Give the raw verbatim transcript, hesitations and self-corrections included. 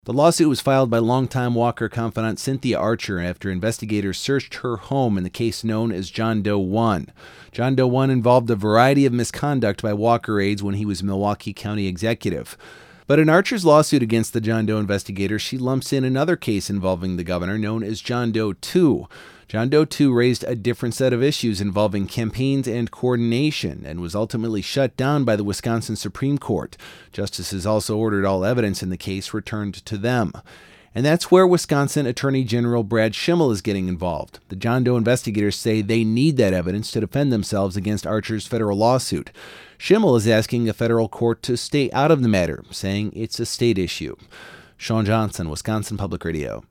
The lawsuit was filed by longtime Walker confidant Cynthia Archer after investigators searched her home in the case known as John Doe one. John Doe one involved a variety of misconduct by Walker aides when he was Milwaukee County executive. But in Archer's lawsuit against the John Doe investigators, she lumps in another case involving the governor known as John Doe two. John Doe two raised a different set of issues involving campaigns and coordination and was ultimately shut down by the Wisconsin Supreme Court. Justices also ordered all evidence in the case returned to them. And that's where Wisconsin Attorney General Brad Schimel is getting involved. The John Doe investigators say they need that evidence to defend themselves against Archer's federal lawsuit. Schimel is asking a federal court to stay out of the matter, saying it's a state issue. Sean Johnson, Wisconsin Public Radio.